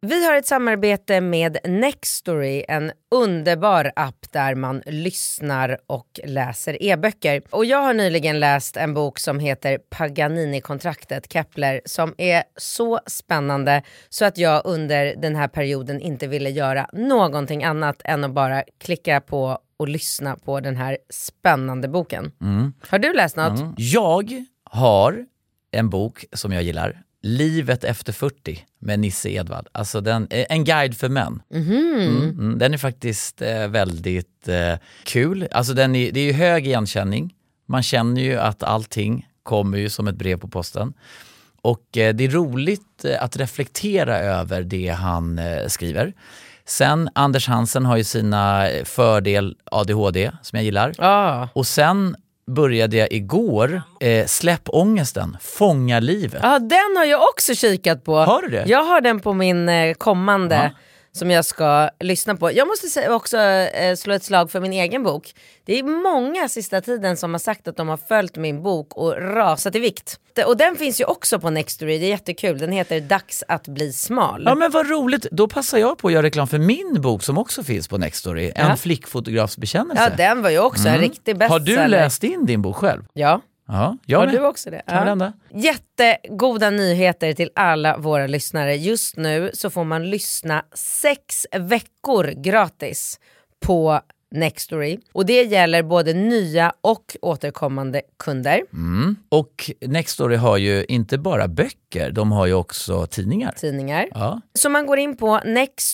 Vi har ett samarbete med Nextory, en underbar app där man lyssnar och läser e-böcker. Och jag har nyligen läst en bok som heter Paganini-kontraktet, Kepler, som är så spännande så att jag under den här perioden inte ville göra någonting annat än att bara klicka på och lyssna på den här spännande boken. Har du läst något? Jag har en bok som jag gillar. Livet efter 40 med Nisse Edvard. Alltså en guide för män. Den är faktiskt väldigt kul. Alltså det är ju hög igenkänning. Man känner ju att allting kommer ju som ett brev på posten. Och det är roligt att reflektera över det han skriver. Sen Anders Hansen har ju sina fördel ADHD som jag gillar. Och sen började jag igår Släpp ångesten, fånga livet. Ja, den har jag också kikat på. Har du det? Jag har den på min kommande som jag ska lyssna på. Jag måste också slå ett slag för min egen bok. Det är många sista tiden som har sagt att de har följt min bok och rasat i vikt. Och den finns ju också på Nextory, det är jättekul. Den heter Dags att bli smal. Ja, men vad roligt. Då passar jag på att göra reklam för min bok som också finns på Nextory. En flickfotografs bekännelse. Ja, den var ju också en riktig bestseller. Har du läst in din bok själv? Ja. Ja, har du också det? Ja. Jättegoda nyheter till alla våra lyssnare. Just nu så får man lyssna 6 veckor gratis på Nextory. Och det gäller både nya och återkommande kunder. Och Nextory har ju inte bara böcker, de har ju också tidningar. Ja. Så man går in på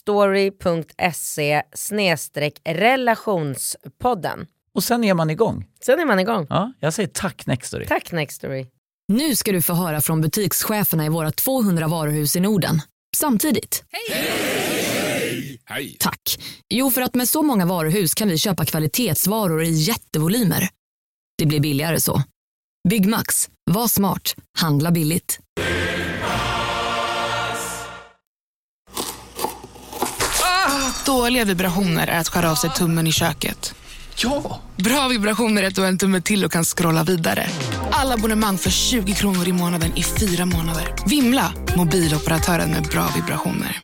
nextory.se/relationspodden. Och sen är man igång. Ja, jag säger tack Nextory. Tack Nextory. Nu ska du få höra från butikscheferna i våra 200 varuhus i Norden. Samtidigt. Hej! Tack. Jo, för att med så många varuhus kan vi köpa kvalitetsvaror i jättevolymer. Det blir billigare så. Byggmax. Var smart. Handla billigt. Dåliga vibrationer är att skära av sig tummen i köket. Ja! Bra vibrationer är att du har en tumme till och kan scrolla vidare. Alla abonnemang för 20 kronor i månaden i 4 månader. Vimla! Mobiloperatören med bra vibrationer.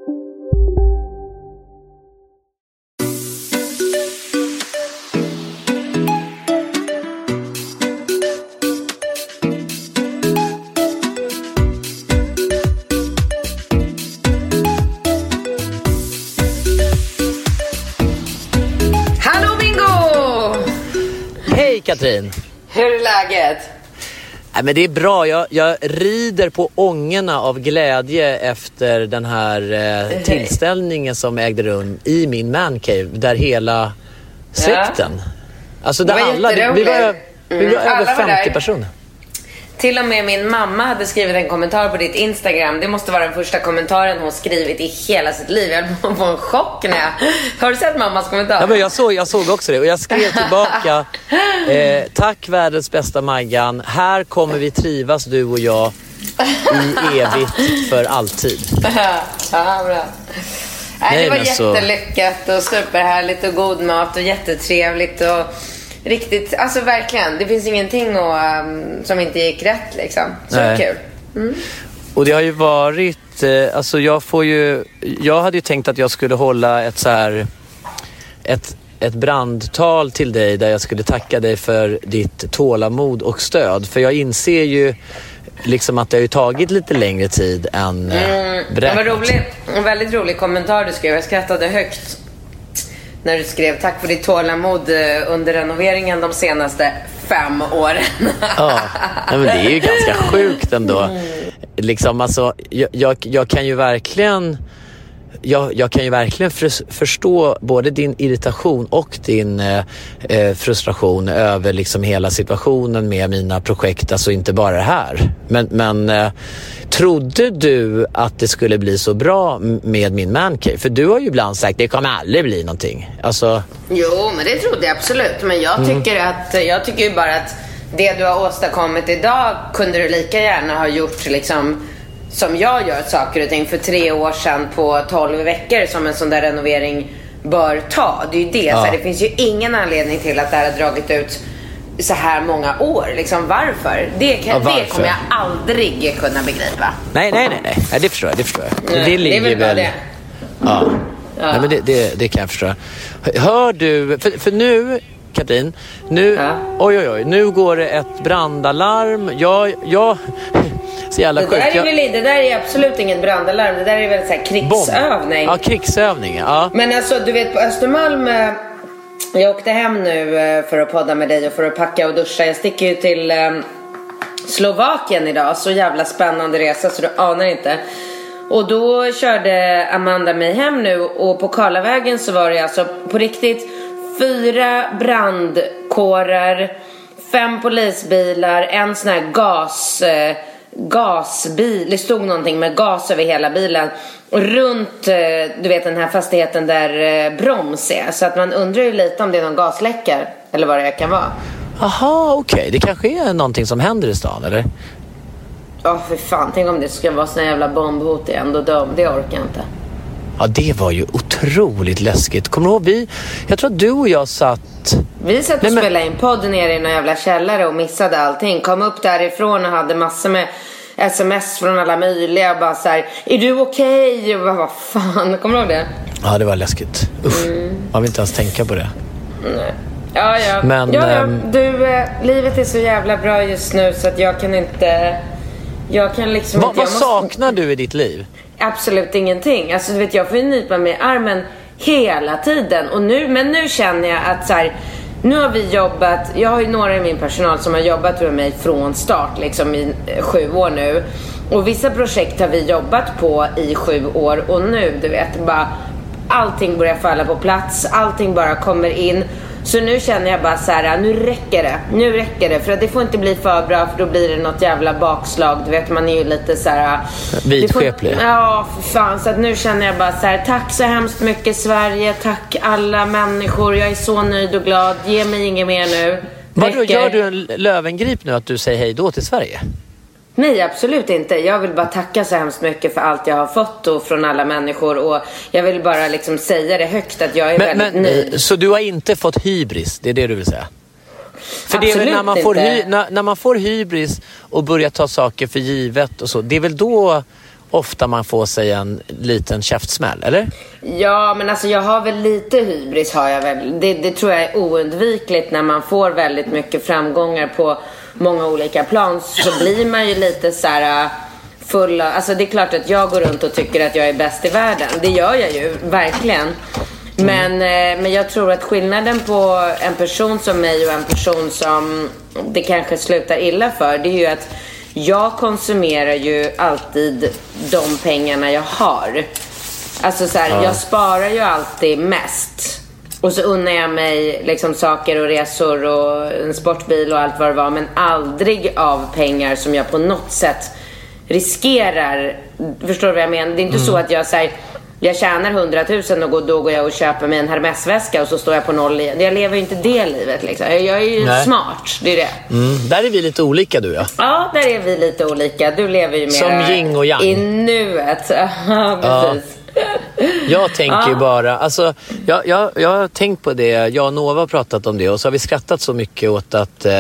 Katrin. Hur är läget? Nej, men det är bra. Jag rider på ångorna av glädje efter den här tillställningen som ägde rum i min mancave. Där hela sekten. Alltså där vi var över 50 personer. Till och med min mamma hade skrivit en kommentar på ditt Instagram. Det måste vara den första kommentaren hon skrivit i hela sitt liv. Jag höll på att få en chock när jag... Har du sett mammas kommentar? Ja, men jag såg också det. Och jag skrev tillbaka. Tack världens bästa Maggan. Här kommer vi trivas du och jag i evigt för alltid. Ja, bra. Det var jättelyckat och superhärligt och god mat och jättetrevligt och... Riktigt, alltså verkligen. Det finns ingenting som inte gick rätt liksom. Så kul. Och det har ju varit alltså jag hade ju tänkt att jag skulle hålla ett så här ett brandtal till dig där jag skulle tacka dig för ditt tålamod och stöd. För jag inser ju liksom att det har ju tagit lite längre tid än beräknat. Det var roligt. En väldigt rolig kommentar du skrev. Jag skrattade högt när du skrev tack för ditt tålamod under renoveringen de senaste 5 åren. Ja, men det är ju ganska sjukt ändå. Liksom, alltså, jag kan ju verkligen förstå både din irritation och din frustration över liksom hela situationen med mina projekt, alltså inte bara det här. Men trodde du att det skulle bli så bra med min mancave? För du har ju ibland sagt det kommer aldrig bli någonting. Alltså... Jo, men det trodde jag absolut. Men jag tycker ju bara att det du har åstadkommit idag kunde du lika gärna ha gjort liksom som jag gör saker och ting för 3 år sedan på 12 veckor som en sån där renovering bör ta. Det är ju det. Ja. Så det finns ju ingen anledning till att det här har dragit ut så här många år. Liksom, varför? Det kommer jag aldrig kunna begripa. Nej, det förstår jag. Nej, det är väl bara det. Ja. Nej, men det kan jag förstå. Hör du, för nu, Katrin, oj, nu går det ett brandalarm. Jag så jävla sjukt. Det där är absolut inget brandalarm. Det där är väl så här krigsövning. Ja, krigsövning, ja. Men alltså, du vet, på Östermalm, jag åkte hem nu för att podda med dig och för att packa och duscha. Jag sticker ju till Slovakien idag. Så jävla spännande resa så du anar inte. Och då körde Amanda mig hem nu. Och på Karlavägen så var det alltså på riktigt 4 brandkårer, 5 polisbilar, en sån här gasbil. Det stod någonting med gas över hela bilen. Och runt, du vet, den här fastigheten där broms är. Så att man undrar ju lite om det är någon gasläckare eller vad det kan vara. Aha, okej. Det kanske är någonting som händer i stan, eller? Ja, för fan. Tänk om det ska vara såna jävla bombhot igen. Det orkar jag inte. Ja, det var ju otroligt läskigt. Kommer du ihåg, jag tror att du och jag satt... Vi satt och spelade in podd nere i någon jävla källare och missade allting. Kom upp därifrån och hade massor med sms från alla möjliga. Bara så här, är du okej? Och vad fan, kommer du ihåg det? Ja, det var läskigt. Usch, man vill inte ens tänka på det. Nej. Ja. Men, du, livet är så jävla bra just nu så att jag kan inte... Jag kan liksom inte... Vad saknar du i ditt liv? Absolut ingenting. Alltså du vet, jag får ju nypa mig i armen hela tiden. Men nu känner jag att så här, nu har vi jobbat. Jag har ju några i min personal som har jobbat med mig från start liksom i 7 år nu. Och vissa projekt har vi jobbat på i 7 år. Och nu, du vet, bara allting börjar falla på plats. Allting bara kommer in. Så nu känner jag bara så här, nu räcker det. För att det får inte bli för bra, för då blir det något jävla bakslag. Du vet, man är ju lite så här... Vidskeplig. Ja, för fan. Så att nu känner jag bara så här, tack så hemskt mycket Sverige. Tack alla människor. Jag är så nöjd och glad. Ge mig inget mer nu. Vadå, gör du en Löwengrip nu att du säger hej då till Sverige? Nej, absolut inte. Jag vill bara tacka så hemskt mycket för allt jag har fått och från alla människor. Och jag vill bara liksom säga det högt att jag är väldigt nöjd. Så du har inte fått hybris, det är det du vill säga? För absolut, det är väl när man får hybris och börjar ta saker för givet och så, det är väl då ofta man får sig en liten käftsmäll, eller? Ja, men alltså jag har väl lite hybris, har jag väl. Det tror jag är oundvikligt när man får väldigt mycket framgångar på många olika plan, så blir man ju lite så här full av, alltså det är klart att jag går runt och tycker att jag är bäst i världen. Det gör jag ju, verkligen. Men jag tror att skillnaden på en person som mig och en person som det kanske slutar illa för, det är ju att jag konsumerar ju alltid de pengarna jag har. Alltså så här, jag sparar ju alltid mest. Och så unnar jag mig liksom saker och resor och en sportbil och allt vad det var. Men aldrig av pengar som jag på något sätt riskerar. Förstår du vad jag menar? Det är inte så att jag säger, jag tjänar 100 000 och då går jag och köper mig en Hermes-väska och så står jag på noll igen. Jag lever ju inte det livet liksom. Jag är ju smart, det är det. Där är vi lite olika, du ja. Ja, där är vi lite olika. Du lever ju mer som yin och yang i nuet. Ja, precis. Jag tänker ju bara, alltså jag har tänkt på det, jag och Nova har pratat om det, och så har vi skrattat så mycket åt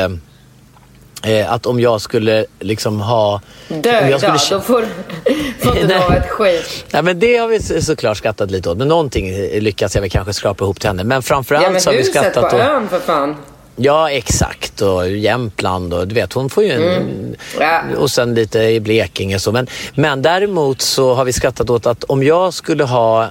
att om jag skulle liksom ha då får inte Nova ett skit. Nej, men det har vi såklart skrattat lite åt, men någonting lyckas jag väl kanske skrapa ihop till henne, men framförallt så har vi skrattat på ön för fan. Ja, exakt, och Jämtland och du vet, hon får ju och sen lite i Blekinge så, men däremot så har vi skrattat åt att om jag skulle ha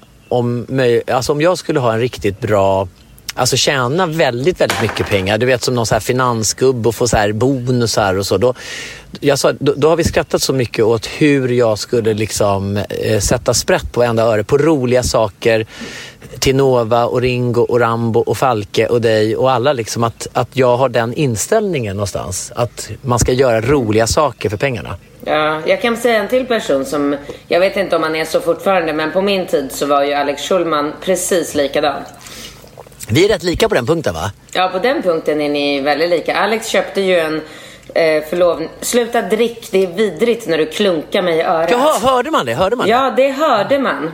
en riktigt bra, alltså tjäna väldigt, väldigt mycket pengar, du vet, som någon så här finansgubb och få så här bonusar och så, då har vi skrattat så mycket åt hur jag skulle liksom sätta sprätt på enda öre på roliga saker till Nova och Ringo och Rambo och Falke och dig och alla, liksom att jag har den inställningen någonstans, att man ska göra roliga saker för pengarna. Ja, jag kan säga en till person som, jag vet inte om han är så fortfarande, men på min tid så var ju Alex Schulman precis likadan. Vi är rätt lika på den punkten, va? Ja, på den punkten är ni väldigt lika. Alex köpte ju en förlovning. Sluta drick, det är vidrigt när du klunkar mig i örat. Ja, hörde man det? Ja, det hörde man.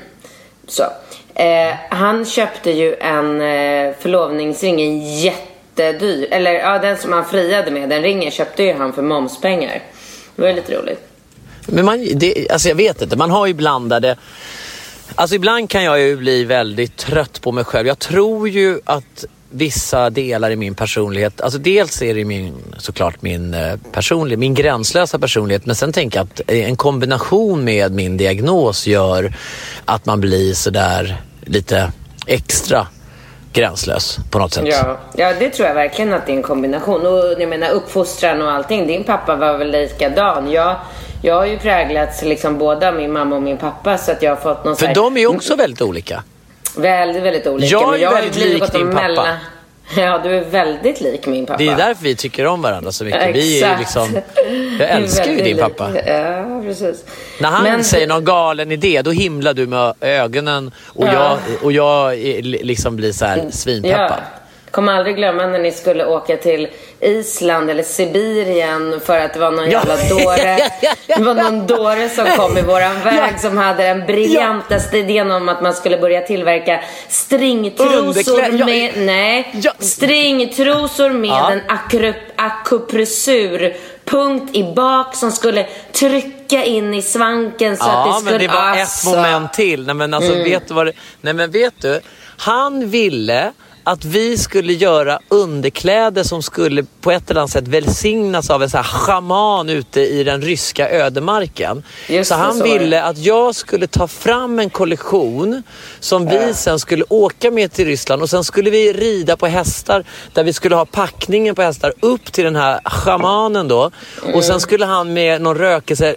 Så. Han köpte ju en förlovningsring, en jättedyr. Eller ja, den som han friade med, den ringen köpte ju han för momspengar. Det var lite roligt. Men alltså jag vet inte, man har ju blandade. Alltså ibland kan jag ju bli väldigt trött på mig själv. Jag tror ju att vissa delar i min personlighet, alltså dels är det såklart min gränslösa personlighet, men sen tänker jag att en kombination med min diagnos gör att man blir sådär lite extra gränslös på något sätt. Ja, det tror jag verkligen att det är en kombination. Och jag menar uppfostran och allting. Din pappa var väl likadan. Jag har ju präglats liksom båda min mamma och min pappa, så att jag har fått någon. För de är ju också väldigt olika. Väldigt, väldigt olika. Jag är väldigt lik din pappa. Ja, du är väldigt lik min pappa. Det är därför vi tycker om varandra så mycket. Exakt. Vi är liksom, jag älskar ju din pappa. Ja, precis. När han säger någon galen idé, då himlar du med ögonen och jag liksom blir så här svinpeppad. Ja. Kommer aldrig glömma när ni skulle åka till Island eller Sibirien för att det var någon jävla dåre. Det var någon dåre som kom i våran väg som hade den briljantaste idén om att man skulle börja tillverka stringtrosor med stringtrosor med en akupressurpunkt i bak som skulle trycka in i svanken så att det skulle... men det var ett moment till. Vet du, han ville att vi skulle göra underkläder som skulle på ett eller annat sätt välsignas av en så här schaman ute i den ryska ödemarken. Så han ville att jag skulle ta fram en kollektion som vi sen skulle åka med till Ryssland, och sen skulle vi rida på hästar där vi skulle ha packningen på hästar upp till den här schamanen då. Och sen skulle han med någon rökelse,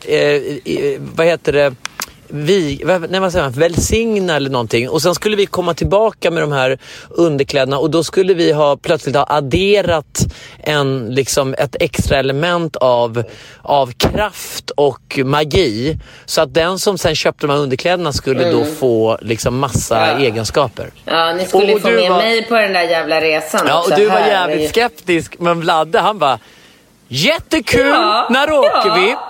välsigna eller någonting, och sen skulle vi komma tillbaka med de här underkläderna, och då skulle vi plötsligt ha adderat ett extra element av kraft och magi, så att den som sen köpte de här underkläderna skulle då få liksom massa egenskaper. Ja, ni skulle få med mig på den där jävla resan. Ja, och du var jävligt skeptisk, men Vladde, han bara jättekul, när åker vi?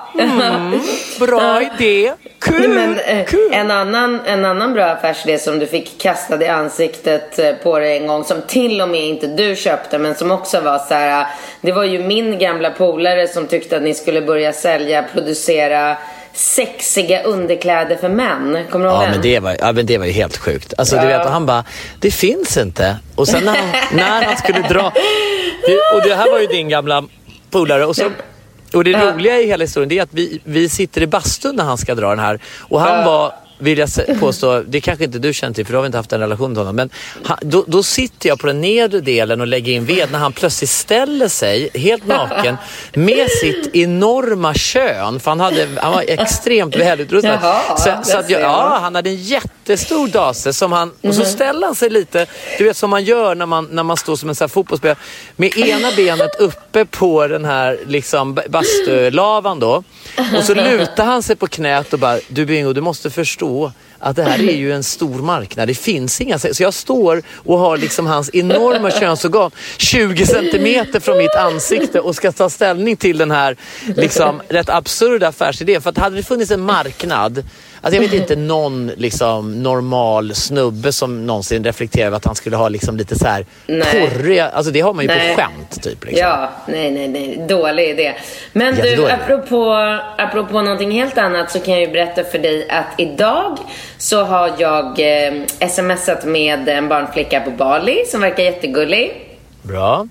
Bra idé. Kul. En annan bra affärsidé som du fick kastad i ansiktet på dig en gång, som till och med inte du köpte, men som också var så här, det var ju min gamla polare som tyckte att ni skulle börja producera sexiga underkläder för män. Kommer du ihåg den? Men det var ju helt sjukt. Alltså du vet, han bara, det finns inte. Och sen när han skulle dra, och det här var ju din gamla polare, och det roliga i hela historien, det är att vi sitter i bastun när han ska dra den här. Och han var, vill jag påstå, det kanske inte du känner till för du har inte haft en relation till honom, men då sitter jag på den nedre delen och lägger in ved när han plötsligt ställer sig helt naken med sitt enorma kön, för han var extremt välutrustad. Så att han hade en jättestor dase som han, och så ställer han sig lite, du vet som man gör när man står som en sån här fotbollsspelare med ena benet uppe på den här liksom bastulavan då, och så lutar han sig på knät och bara, du Bingo, du måste förstå att det här är ju en stor marknad. Det finns inga... Så jag står och har liksom hans enorma könsorgan 20 centimeter från mitt ansikte och ska ta ställning till den här liksom rätt absurda affärsidén. För att hade det funnits en marknad, alltså jag vet inte någon liksom normal snubbe som någonsin reflekterar över att han skulle ha liksom lite så här porriga, alltså det har man ju på skämt typ liksom. Ja, nej, dålig idé. Men du, apropå någonting helt annat, så kan jag ju berätta för dig att idag så har jag smsat med en barnflicka på Bali som verkar jättegullig. Bra.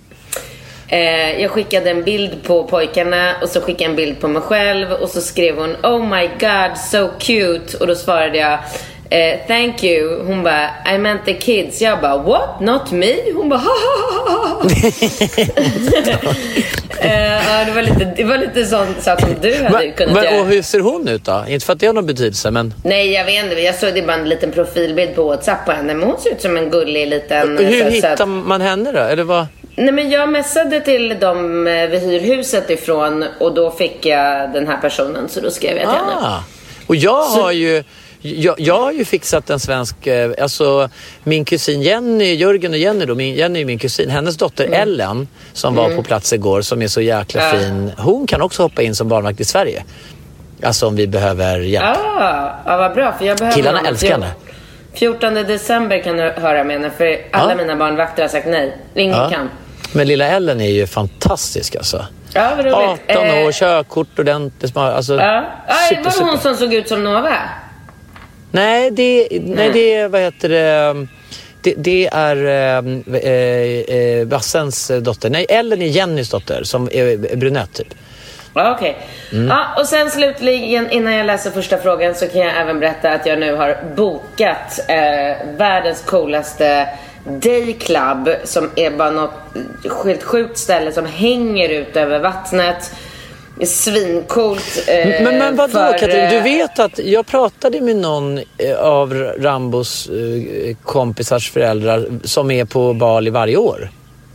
Jag skickade en bild på pojkarna och så skickade jag en bild på mig själv, och så skrev hon oh my god so cute, och då svarade jag thank you. Hon bara I meant the kids. Jag bara what? Not me? Hon bara det var lite sånt sak som du hade kunnat göra. Och hur ser hon ut då? Inte för att det har någon betydelse, men... Nej, jag vet inte. Jag såg det bara en liten profilbild på WhatsApp på henne, men hon ser ut som en gullig liten... Hur hittar man henne då? Eller vad? Nej, men jag messade till dem vid hyrhuset ifrån, och då fick jag den här personen, så då skrev jag till henne. Och jag har ju fixat en svensk, alltså min kusin Jörgen och Jenny då, Jenny är min kusin, hennes dotter Ellen som var på plats igår, som är så jäkla fin, hon kan också hoppa in som barnvakt i Sverige, alltså om vi behöver hjälp. Vad bra, för jag behöver killarna älskar henne. 14 december kan du höra med henne, för alla mina barnvakter har sagt nej. Ingen kan. Men lilla Ellen är ju fantastisk alltså. Ja, vad roligt. 18 år, körkort ordentligt. Alltså, var det hon som såg ut som Nova? Nej, det är, vad heter det... Det är Bassens dotter. Nej, Ellen är Jennys dotter som är brunett typ. Okej. Ja, och sen slutligen innan jag läser första frågan så kan jag även berätta att jag nu har bokat världens coolaste dayclub som är bara något sjukt ställe som hänger ut över vattnet. Svincoolt. Men vadå Katrin, du vet att jag pratade med någon av Rambos kompisars föräldrar som är på Bali varje år.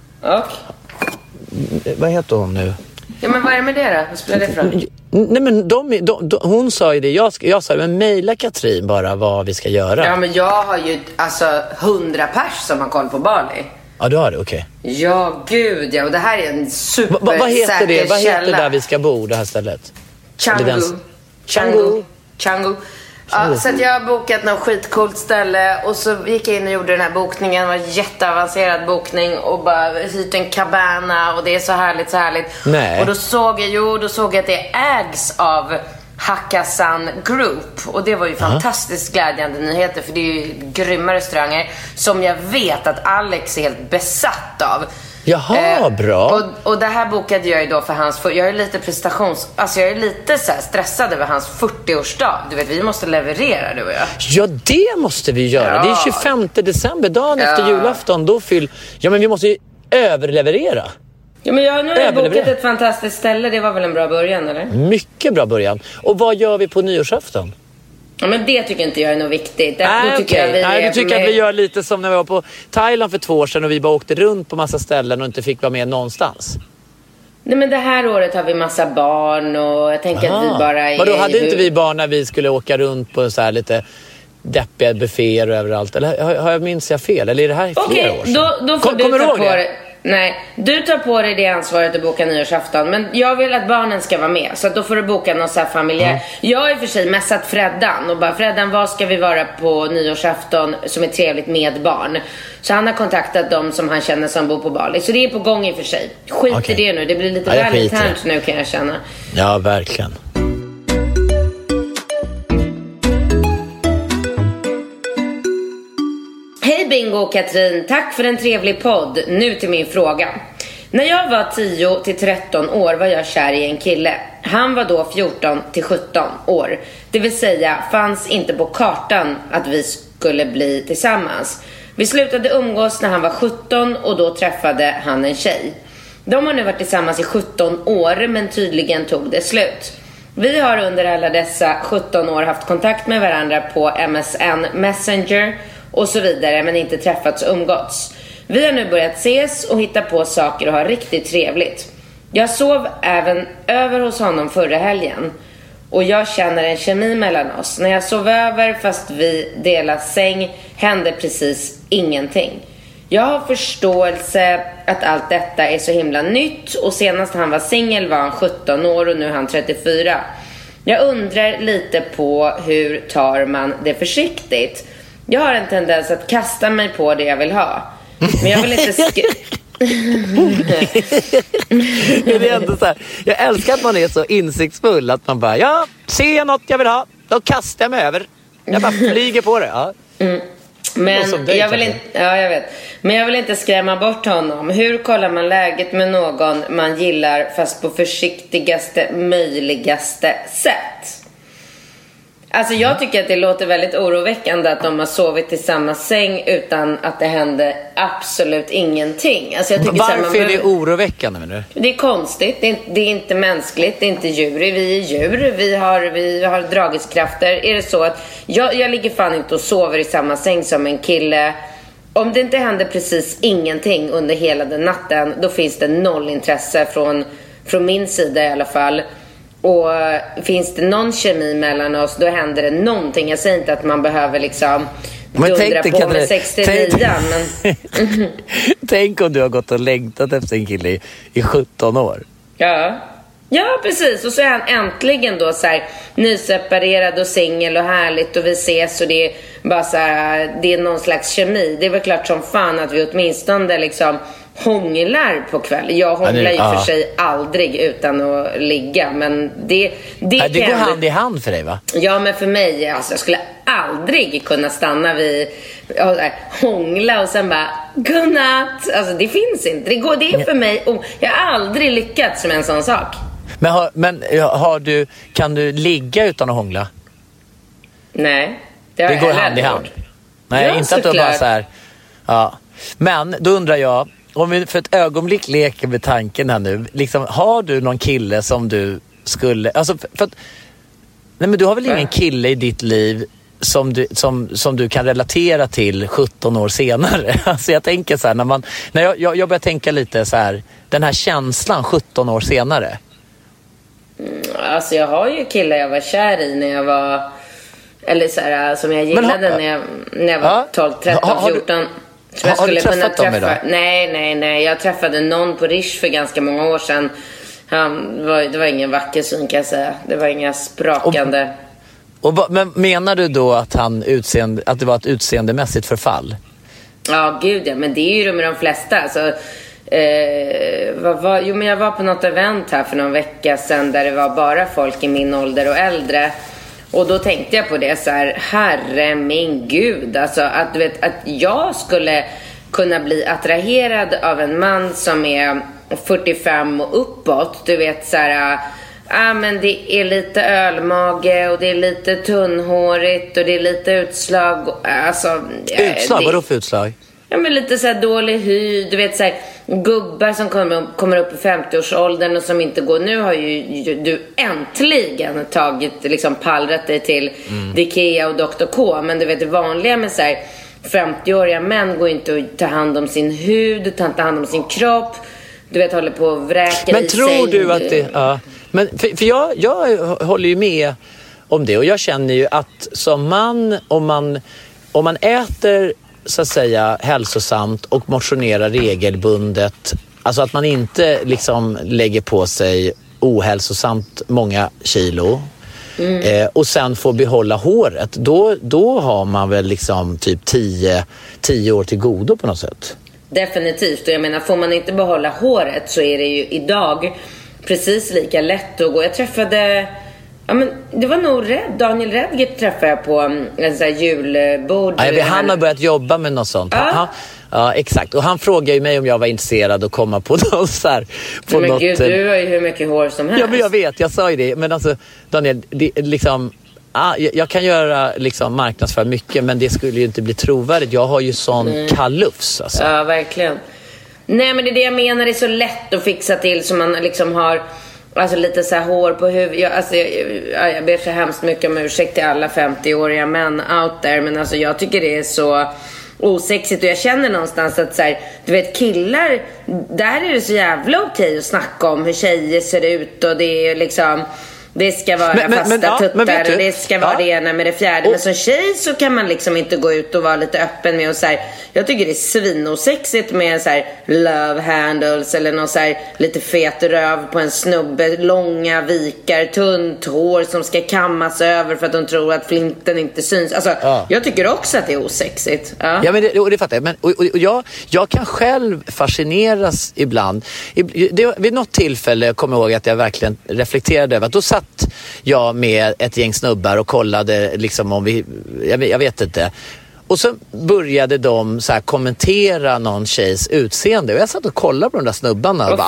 Vad heter hon nu? Ja, men vad är det med det då? Vad spelar det för roll? Nej, men hon sa ju det. Jag sa, men mejla Katrin bara vad vi ska göra. Ja, men jag har ju 100 pers som har koll på Bali. Ja, du har det, okej. Ja, gud, ja. Och det här är en supersäker vad heter det? Vad heter källa. där vi ska bo, det här stället? Canggu. Ja, så att jag har bokat något skitcoolt ställe. Och så gick jag in och gjorde den här bokningen. Det var en jätteavancerad bokning. Och bara hyrt en cabana. Och det är så härligt. Nej. Och då såg jag att det ägs av Hakkasan Group. Och det var ju fantastiskt glädjande nyheter. För det är ju grymma restauranger som jag vet att Alex är helt besatt av. Jaha, bra. Och det här bokade jag ju då för hans... Jag är lite jag är lite så här stressad över hans 40-årsdag. Du vet, vi måste leverera, du och jag. Ja, det måste vi göra. Ja. Det är 25 december, dagen efter julafton. Då Ja, men vi måste ju överleverera. Ja, men nu har jag bokat ett fantastiskt ställe. Det var väl en bra början, eller? Mycket bra början. Och vad gör vi på nyårsafton? Ja, men det tycker inte jag är något viktigt. Du tycker att vi gör lite som när vi var på Thailand för 2 år sedan och vi bara åkte runt på massa ställen och inte fick vara med någonstans. Nej, men det här året har vi massa barn och jag tänker att vi bara är... Vadå, hade inte vi barn när vi skulle åka runt på så här lite deppiga bufféer och överallt? Eller minns jag fel? Eller är det här flera år sedan? Då får du kommer ta ihåg på det? dig... Nej, du tar på dig det ansvaret att boka nyårsafton. Men jag vill att barnen ska vara med. Så att då får du boka någon så här familjer. Jag har i och för sig messat Freddan och bara, Freddan, vad ska vi vara på nyårsafton som är trevligt med barn? Så han har kontaktat dem som han känner som bor på Bali. Så det är på gång i och för sig. Skit i det nu, det blir lite väl internt nu kan jag känna. Ja, verkligen. Hej Bingo och Katrin, tack för en trevlig podd. Nu till min fråga. När jag var 10 till 13 år var jag kär i en kille. Han var då 14 till 17 år. Det vill säga fanns inte på kartan att vi skulle bli tillsammans. Vi slutade umgås när han var 17 och då träffade han en tjej. De har nu varit tillsammans i 17 år men tydligen tog det slut. Vi har under alla dessa 17 år haft kontakt med varandra på MSN Messenger och så vidare, men inte träffats och umgåtts. Vi har nu börjat ses och hitta på saker och ha riktigt trevligt. Jag sov även över hos honom förra helgen. Och jag känner en kemi mellan oss. När jag sov över fast vi delar säng hände precis ingenting. Jag har förståelse att allt detta är så himla nytt. Och senast han var singel var han 17 år och nu är han 34. Jag undrar lite på hur tar man det försiktigt. Jag har en tendens att kasta mig på det jag vill ha. Men jag vill inte det är ändå så här, jag älskar att man är så insiktsfull att man bara, ja, ser jag något jag vill ha, då kastar jag mig över. Jag bara flyger på det, ja. Men jag vill inte, ja, jag vet. Men jag vill inte skrämma bort honom. Hur kollar man läget med någon man gillar fast på försiktigaste möjligaste sätt? Alltså jag tycker att det låter väldigt oroväckande att de har sovit i samma säng utan att det hände absolut ingenting. Alltså jag tycker varför är det oroväckande med det? Det är konstigt, det är inte mänskligt, det är inte djur. Vi är djur, vi har dragiskrafter. Är det så att jag ligger fan inte och sover i samma säng som en kille. Om det inte händer precis ingenting under hela den natten, då finns det noll intresse från min sida i alla fall. Och finns det någon kemi mellan oss, då händer det någonting. Jag säger inte att man behöver liksom dundra på med 69. Men... Tänk om du har gått och längtat efter en kille i 17 år. Ja, precis. Och så är han äntligen då så här nyseparerad och singel och härligt och vi ses och det är bara så här, det är någon slags kemi. Det är väl klart som fan att vi åtminstone liksom hånglar på kvällen. Jag hånglar ju för sig aldrig utan att ligga, men det går hand i hand för dig, va? Ja, men för mig, alltså, jag skulle aldrig kunna stanna vid hångla och sen bara godnatt. Alltså det finns inte. Det är för mig, jag har aldrig lyckats med en sån sak. Men kan du ligga utan att hångla? Nej, det går hand i hand. Nej, ja, inte att du bara så här. Ja. Men då undrar jag, om vi för ett ögonblick leker med tanken här nu, liksom, har du någon kille som du skulle, alltså för att, nej, men du har väl ingen kille i ditt liv som du kan relatera till 17 år senare? Alltså jag tänker så här, när jag börjar tänka lite så här, den här känslan 17 år senare. Alltså jag har ju killar jag var kär i när jag var, eller så här, som jag gillade när jag var 12, 13, 14. Har du träffat dem idag? Nej. Jag träffade någon på Rish för ganska många år sedan. Det var ingen vacker syn, kan jag säga. Det var inga sprakande. Men menar du då att att det var ett utseendemässigt förfall? Ja, gud ja. Men det är ju det med de flesta. Alltså, men jag var på något event här för någon vecka sedan där det var bara folk i min ålder och äldre. Och då tänkte jag på det så här, herre min gud, alltså att du vet att jag skulle kunna bli attraherad av en man som är 45 och uppåt, du vet så här, men det är lite ölmage och det är lite tunnhårigt och det är lite utslag, alltså utslag, vadå för utslag? Ja, men lite så här dålig hy, du vet så här, gubbar som kommer upp i 50-årsåldern och som inte går. Nu har ju du äntligen tagit liksom pallrat dig till Ikea och Dr. K, men du vet det vanliga med så här 50-åriga män går inte att ta hand om sin hud, ta inte hand om sin kropp, du vet, håller på att vräka i sig. Men tror du att det, ja, men för jag håller ju med om det, och jag känner ju att som man, om man äter så att säga hälsosamt och motionerar regelbundet, alltså att man inte liksom lägger på sig ohälsosamt många kilo och sen får behålla håret, då har man väl liksom typ 10 år till godo på något sätt. Definitivt, och jag menar, får man inte behålla håret så är det ju idag precis lika lätt att gå. Jag träffade, det var nog Daniel Redgert träffade jag på en sån här julbord. Han har börjat jobba med något sånt. Ja, exakt. Och han frågade ju mig om jag var intresserad att komma på något så här. Men något, gud, du har ju hur mycket hår som helst. Ja, men jag vet, jag sa ju det. Men alltså, Daniel, liksom, jag kan göra liksom marknadsföra mycket, men det skulle ju inte bli trovärdigt. Jag har ju sån kallufs. Alltså. Ja, verkligen. Nej, men det är det jag menar, det är så lätt att fixa till så man liksom har... Alltså lite så här hår på huvudet. Jag ber så hemskt mycket om ursäkt till alla 50-åriga män out there. Men alltså jag tycker det är så osexigt. Och jag känner någonstans att så här, du vet, killar, där är det så jävla okej att snacka om hur tjejer ser ut. Och det är liksom... Det ska vara fasta tuttar och det ska vara det ena med det fjärde. Men som tjej så kan man liksom inte gå ut och vara lite öppen med och så här, jag tycker det är svinosexigt med så här love handles eller någon så här lite fet röv på en snubbe, långa vikar, tunt hår som ska kammas över för att de tror att flinten inte syns. Alltså jag tycker också att det är osexigt. Ja, men det fattar jag. Men jag kan själv fascineras ibland. Vid något tillfälle kommer jag ihåg att jag verkligen reflekterade över att då satt jag med ett gäng snubbar och kollade liksom om vi, jag vet inte. Och så började de så här kommentera någon tjejs utseende och jag satt och kollade på de där snubbarna och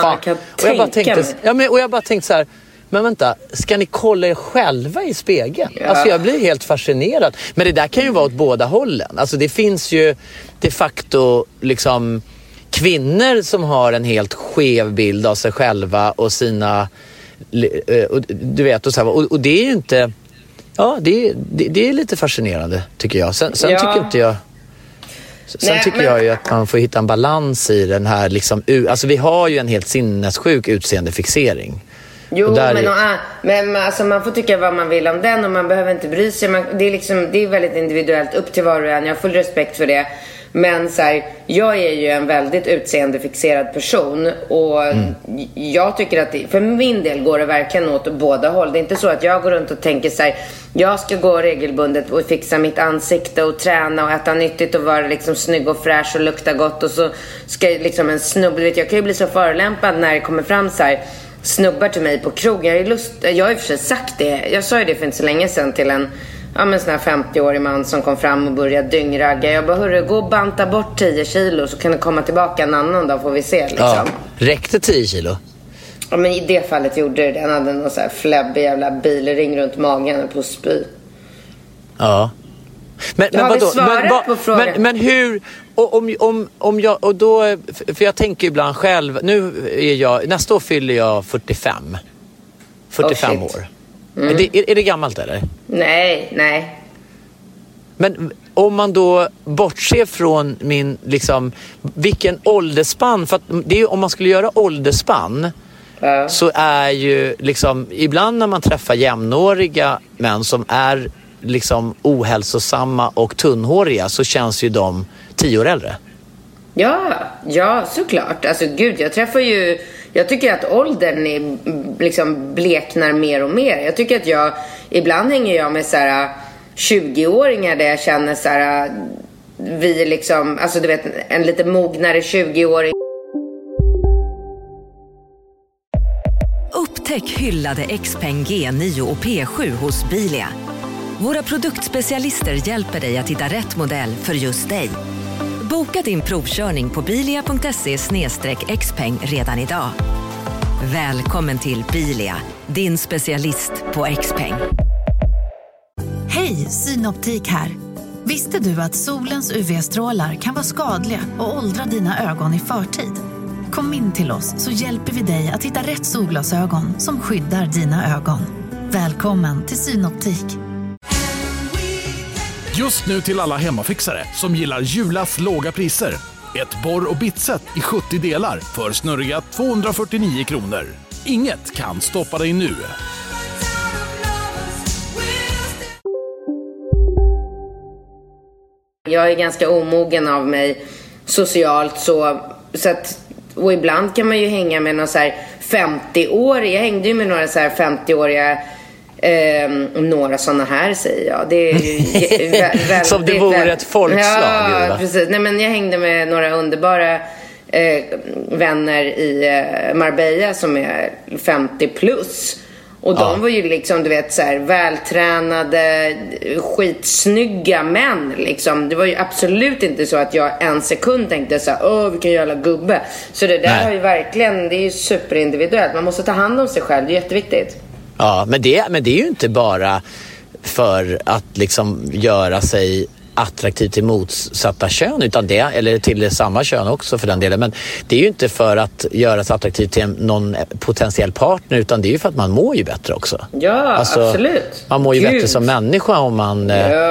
jag bara tänkte så här, men vänta, ska ni kolla er själva i spegeln? Ja. Alltså jag blir helt fascinerad. Men det där kan ju vara åt båda hållen. Alltså det finns ju de facto liksom kvinnor som har en helt skev bild av sig själva och sina, du vet, och så här, och det är ju inte, ja, det är lite fascinerande tycker jag. Sen tycker inte jag. Sen tycker jag ju att man får hitta en balans i den här liksom, alltså vi har ju en helt sinnessjuk utseendefixering. Jo, men alltså man får tycka vad man vill om den och man behöver inte bry sig. Det är väldigt individuellt upp till var och en. Jag har full respekt för det. Men så här, jag är ju en väldigt utseendefixerad person. Och jag tycker att för min del går det verkligen åt båda håll. Det är inte så att jag går runt och tänker så här, jag ska gå regelbundet och fixa mitt ansikte och träna och äta nyttigt och vara liksom snygg och fräsch och lukta gott. Och så ska liksom en snubbe, vet jag kan ju bli så förolämpad när det kommer fram så här snubbar till mig på krogen. Jag har ju för sig sagt det. Jag sa ju det för inte så länge sedan till en sån här 50-årig man som kom fram och började dyngragga. Jag bara, hörru, gå och banta bort 10 kilo så kan det komma tillbaka en annan dag, får vi se liksom. Ja. Räckte 10 kilo? Ja, men i det fallet gjorde det. Han hade någon så här fläbbig jävla bilring runt magen på spy. Ja. Men vadå? Men hur om jag, och då, för jag tänker ibland själv, nu är jag, nästa år fyller jag 45 år. Är det gammalt eller? Nej. Men om man då bortser från min liksom, vilken åldersspann, för att det är, om man skulle göra åldersspann så är ju liksom, ibland när man träffar jämnåriga män som är liksom ohälsosamma och tunnhåriga, så känns ju de 10 år äldre. Ja, såklart. Alltså gud, jag tycker att åldern liksom bleknar mer och mer. Jag tycker att ibland hänger jag med så här 20-åringar där jag känner så här, vi liksom, alltså du vet, en lite mognare 20-åring. Upptäck hyllade XPeng G9 och P7 hos Bilia. Våra produktspecialister hjälper dig att hitta rätt modell för just dig. Boka din provkörning på bilia.se/xpeng redan idag. Välkommen till Bilia, din specialist på XPeng. Hej, Synoptik här. Visste du att solens UV-strålar kan vara skadliga och åldra dina ögon i förtid? Kom in till oss så hjälper vi dig att hitta rätt solglasögon som skyddar dina ögon. Välkommen till Synoptik. Just nu till alla hemmafixare som gillar Julas låga priser. Ett borr- och bitset i 70 delar för snurriga 249 kronor. Inget kan stoppa dig nu. Jag är ganska omogen av mig socialt så att, och ibland kan man ju hänga med någon så här 50-årig. Jag hängde ju med några så här 50-åriga några sådana här säger jag. Det är ju väldigt, som det vore ett folkslag. Ja, precis. Nej, men jag hängde med några underbara vänner i Marbella som är 50 plus. Och de var ju liksom, du vet, så här vältränade, skitsnygga män liksom. Det var ju absolut inte så att jag en sekund tänkte så här, vilken jävla gubbe. Så det där har ju verkligen, det är ju superindividuellt. Man måste ta hand om sig själv, det är jätteviktigt. Ja, men det är ju inte bara för att liksom göra sig attraktiv till motsatta kön, utan det, eller till samma kön också för den delen, men det är ju inte för att göra sig attraktiv till någon potentiell partner, utan det är ju för att man mår ju bättre också. Ja, alltså, absolut. Man mår ju bättre som människa om man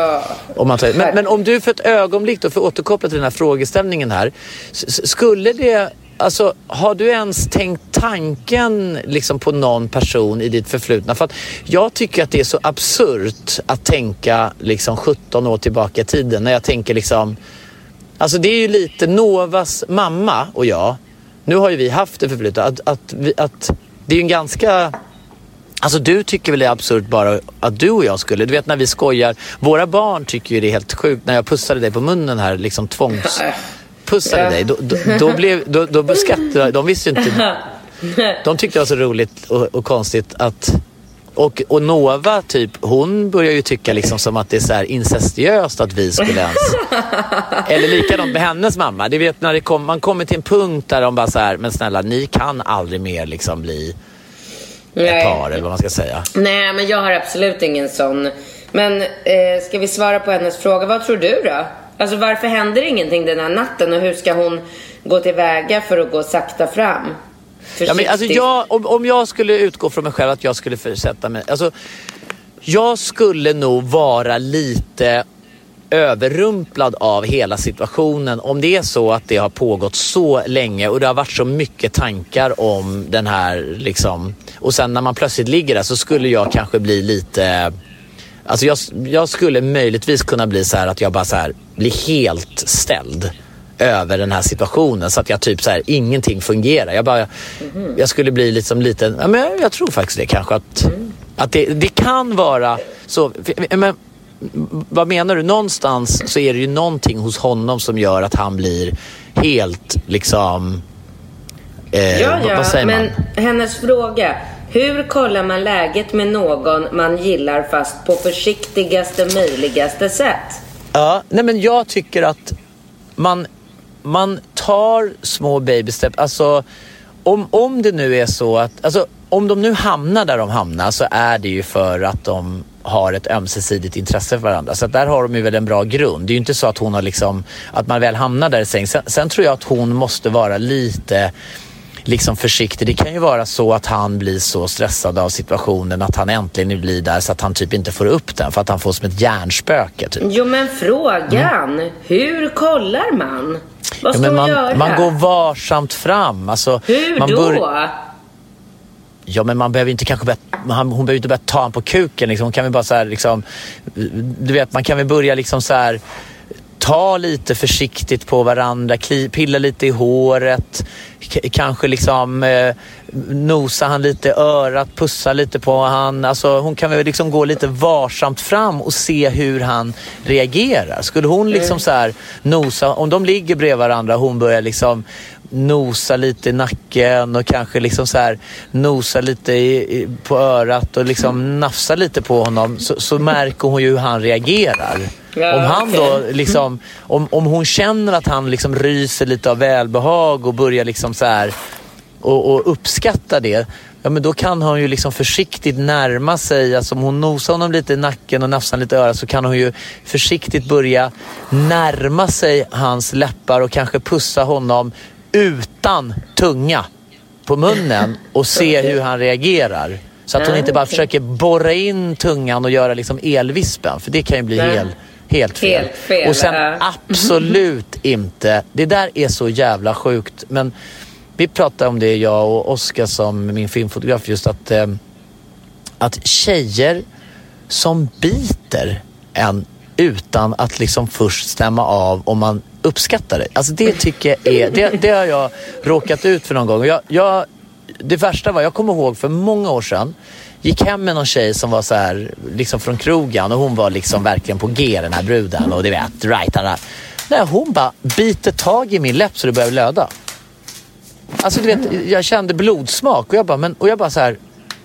tar, men om du för ett ögonblick då, för att återkoppla till den här frågeställningen här, skulle det, alltså, har du ens tänkt tanken liksom på någon person i ditt förflutna? För att jag tycker att det är så absurt att tänka liksom 17 år tillbaka i tiden. När jag tänker liksom, alltså det är ju lite Novas mamma och jag. Nu har ju vi haft det förflutna. Att det är ju en ganska, alltså du tycker väl det är absurt bara att du och jag skulle, du vet när vi skojar, våra barn tycker ju det är helt sjukt när jag pussade dig på munnen här, liksom pussade dig, då skrattade de, visste inte, de tyckte det var så roligt och konstigt att, och Nova typ, hon börjar ju tycka liksom som att det är så här incestiöst att vi skulle ens, eller likadant med hennes mamma, det vet när man kommer till en punkt där de bara så här, men snälla, ni kan aldrig mer liksom bli ett par, eller vad man ska säga. Nej, men jag har absolut ingen sån. Men ska vi svara på hennes fråga, vad tror du då? Alltså varför händer ingenting den här natten och hur ska hon gå tillväga för att gå sakta fram? Ja, men alltså om jag skulle utgå från mig själv att jag skulle försätta mig, alltså jag skulle nog vara lite överrumplad av hela situationen om det är så att det har pågått så länge och det har varit så mycket tankar om den här liksom, och sen när man plötsligt ligger där så skulle jag kanske bli lite, alltså jag skulle möjligtvis kunna bli så här att jag bara så här, bli helt ställd över den här situationen, så att jag typ så här, ingenting fungerar. Jag skulle bli liksom lite, ja, men jag tror faktiskt det kanske att det kan vara så. Men vad menar du? Någonstans så är det ju någonting hos honom som gör att han blir helt liksom vad säger men man? Hennes fråga: hur kollar man läget med någon man gillar fast på försiktigaste möjligaste sätt? Ja, nej, men jag tycker att man tar små baby step. Alltså om det nu är så att, alltså om de nu hamnar där de hamnar, så är det ju för att de har ett ömsesidigt intresse för varandra. Så att där har de ju väl en bra grund. Det är ju inte så att hon har liksom, att man väl hamnar där i säng. Sen tror jag att hon måste vara lite liksom försiktig. Det kan ju vara så att han blir så stressad av situationen att han äntligen blir där, så att han typ inte får upp den, för att han får som ett hjärnspöke typ. Jo, men frågan, hur kollar man? Vad ska man göra? Man går varsamt fram. Alltså, hur då? Ja, men man behöver inte kanske hon behöver inte börja ta han på kuken liksom. Hon kan väl bara så här liksom, du vet, man kan väl börja liksom så här, ta lite försiktigt på varandra, pilla lite i håret, kanske liksom nosa han lite i örat, pussa lite på han. Alltså hon kan väl liksom gå lite varsamt fram och se hur han reagerar. Skulle hon liksom så här nosa, om de ligger bredvid varandra, hon börjar liksom nosa lite i nacken och kanske liksom så här nosa lite på örat och liksom nafsa lite på honom, så märker hon ju hur han reagerar. Om han då liksom, om hon känner att han liksom ryser lite av välbehag och börjar liksom så här och uppskatta det, ja, men då kan hon ju liksom försiktigt närma sig. Alltså om hon nosar honom lite i nacken och nafsar lite i örat, så kan hon ju försiktigt börja närma sig hans läppar och kanske pussa honom utan tunga på munnen och se hur han reagerar. Så att hon inte bara försöker borra in tungan och göra liksom elvispen, för det kan ju bli helt fel. Och sen absolut inte, det där är så jävla sjukt, men vi pratade om det, jag och Oskar som min filmfotograf, just att tjejer som biter en utan att liksom först stämma av om man uppskattar det. Alltså det tycker jag är, det har jag råkat ut för någon gång. Det värsta var, jag kommer ihåg för många år sedan, gick hem med någon tjej som var så här liksom från krogen, och hon var liksom verkligen på G, den här bruden, och det vet, right, när hon bara biter tag i min läpp så det började blöda. Alltså du vet, jag kände blodsmak, och jag bara så här,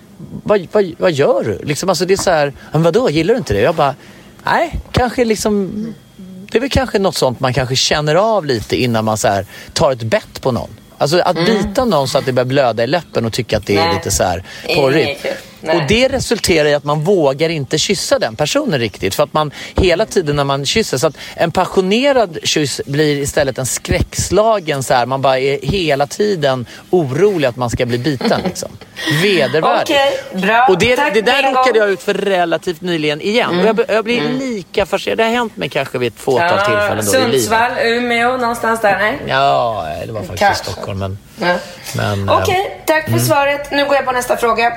vad gör du? Liksom, alltså det är så här, men vadå, gillar du inte det? Jag bara, nej, kanske liksom, det är väl kanske något sånt man kanske känner av lite innan man så här tar ett bett på någon. Alltså att bita någon så att det börjar blöda i läppen och tycka att det är lite så här porrigt. Och det resulterar i att man vågar inte kyssa den personen riktigt. För att man hela tiden när man kysser, så att en passionerad kyss blir istället en skräckslagen så här. Man bara är hela tiden orolig att man ska bli biten liksom. Vedervärdigt. Okej, bra. Och det där råkade jag ut för relativt nyligen igen. Och jag blir lika fascinerad. Det har hänt mig kanske vid ett fåtal tillfällen då i livet. Sundsvall, Umeå, någonstans där, nej? Ja, det var faktiskt Stockholm. Men Okej, tack för svaret. Nu går jag på nästa fråga.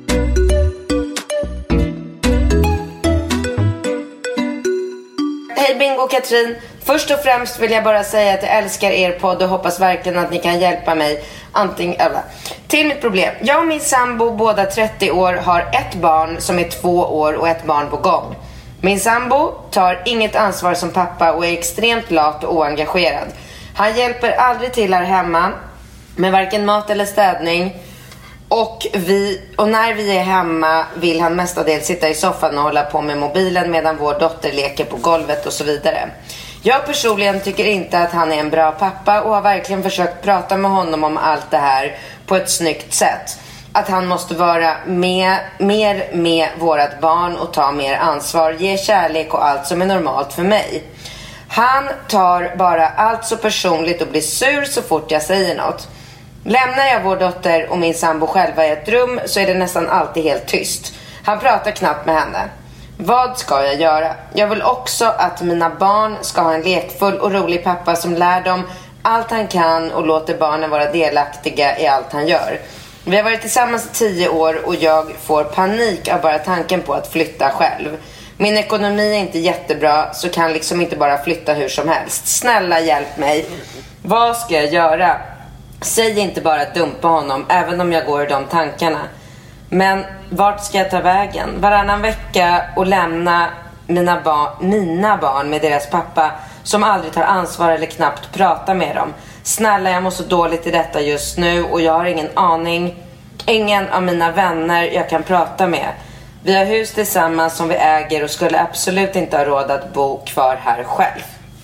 Hej Bingo och Katrin. Först och främst vill jag bara säga att jag älskar er podd och hoppas verkligen att ni kan hjälpa mig. Till mitt problem. Jag och min sambo, båda 30 år, har ett barn som är 2 år och ett barn på gång. Min sambo tar inget ansvar som pappa och är extremt lat och oengagerad. Han hjälper aldrig till här hemma med varken mat eller städning. Och när vi är hemma vill han mestadels sitta i soffan och hålla på med mobilen medan vår dotter leker på golvet och så vidare. Jag personligen tycker inte att han är en bra pappa och har verkligen försökt prata med honom om allt det här på ett snyggt sätt. Att han måste vara mer med vårat barn och ta mer ansvar, ge kärlek och allt som är normalt för mig. Han tar bara allt så personligt och blir sur så fort jag säger något. Lämnar jag vår dotter och min sambo själva i ett rum så är det nästan alltid helt tyst. Han pratar knappt med henne. Vad ska jag göra? Jag vill också att mina barn ska ha en lekfull och rolig pappa som lär dem allt han kan och låter barnen vara delaktiga i allt han gör. Vi har varit tillsammans i 10 år och jag får panik av bara tanken på att flytta själv. Min ekonomi är inte jättebra, så kan liksom inte bara flytta hur som helst. Snälla hjälp mig. Vad ska jag göra? Säg inte bara att dumpa honom, även om jag går i de tankarna. Men vart ska jag ta vägen? Varannan vecka och lämna mina barn med deras pappa, som aldrig tar ansvar eller knappt pratar med dem. Snälla, jag mår så dåligt i detta just nu och jag har ingen aning. Ingen av mina vänner jag kan prata med. Vi har hus tillsammans som vi äger och skulle absolut inte ha råd att bo kvar här själv.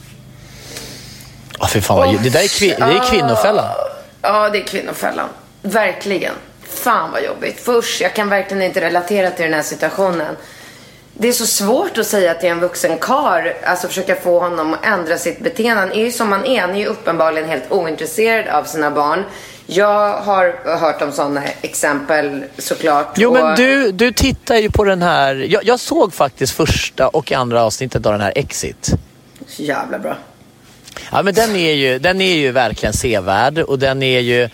Fy fan, det där är kvinnofällan. Ja, det är kvinnofällan. Verkligen. Fan vad jobbigt. Först, jag kan verkligen inte relatera till den här situationen. Det är så svårt att säga till en vuxen karl, alltså försöka få honom att ändra sitt beteende. Han är ju som han är. Han är ju uppenbarligen helt ointresserad av sina barn. Jag har hört om sådana exempel såklart. Jo, men du tittar ju på den här. Jag såg faktiskt första och andra avsnittet av den här Exit. Så jävla bra. Ja, men den är ju verkligen sevärd. Och den tar ju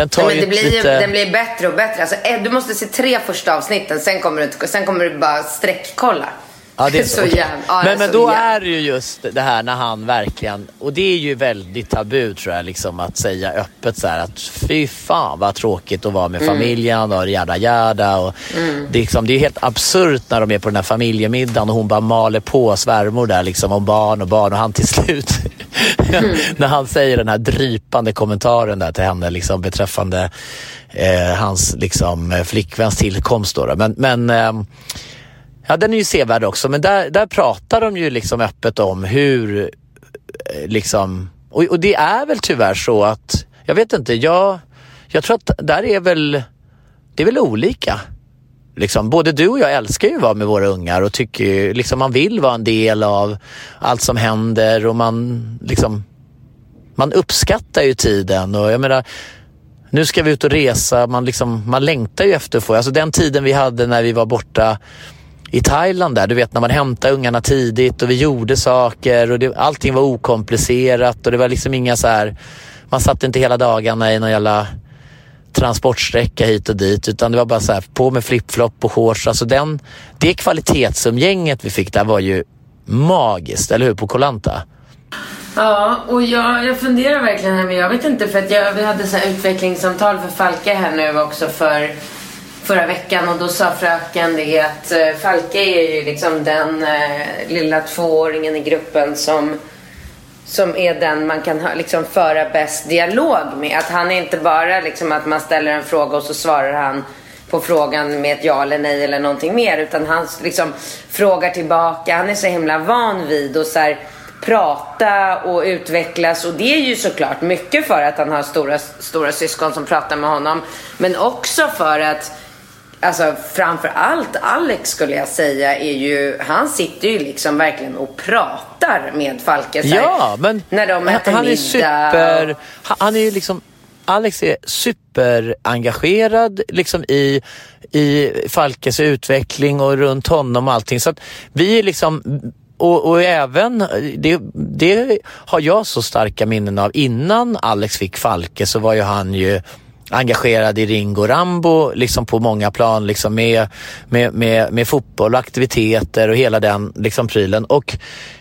den blir bättre och bättre. Alltså, du måste se 3 första avsnitten. Sen kommer du bara sträckkolla. Ja, det är så. Men då jävla. är det ju just det här när han verkligen, och det är ju väldigt tabu tror jag, liksom att säga öppet så här att fy fan vad tråkigt att vara med familjen och jävla och det är ju helt absurt när de är på den här familjemiddagen och hon bara maler på svärmor där liksom om barn och han till slut när han säger den här drypande kommentaren där till henne liksom beträffande hans liksom flickväns tillkomst då. Men ja, den är ju sevärd också, men där pratar de ju liksom öppet om hur liksom, och det är väl tyvärr så att, jag vet inte, jag tror att där är väl olika. Liksom, både du och jag älskar ju att vara med våra ungar och tycker ju, liksom, man vill vara en del av allt som händer och man uppskattar ju tiden och jag menar, nu ska vi ut och resa, man längtar ju efter att få, alltså den tiden vi hade när vi var borta i Thailand där, du vet när man hämtade ungarna tidigt och vi gjorde saker och allting var okomplicerat och det var liksom inga så här, man satt inte hela dagarna i någon jävla transportsträcka hit och dit, utan det var bara så här på med flip-flop och shorts, alltså det kvalitetsumgänget vi fick där var ju magiskt, eller hur, på Koh Lanta? Ja, och jag funderar verkligen här, men jag vet inte, för att vi hade så här utvecklingssamtal för Falke här nu också förra veckan, och då sa fröken det att Falke är ju liksom den lilla 2-åringen i gruppen som är den man kan liksom föra bäst dialog med. Att han är inte bara liksom att man ställer en fråga och så svarar han på frågan med ett ja eller nej eller någonting mer, utan han liksom frågar tillbaka. Han är så himla van vid och så här prata och utvecklas, och det är ju såklart mycket för att han har stora syskon som pratar med honom, men också för att, alltså framförallt Alex skulle jag säga, är ju, han sitter ju liksom verkligen och pratar med Falke. Ja, men när de äter han middag. Han är ju liksom, Alex är superengagerad liksom i Falkes utveckling och runt honom och allting, så att vi är liksom, och även det har jag så starka minnen av. Innan Alex fick Falke så var ju han ju engagerad i Ringo Rambo liksom på många plan liksom med fotboll och aktiviteter och hela den liksom prylen, och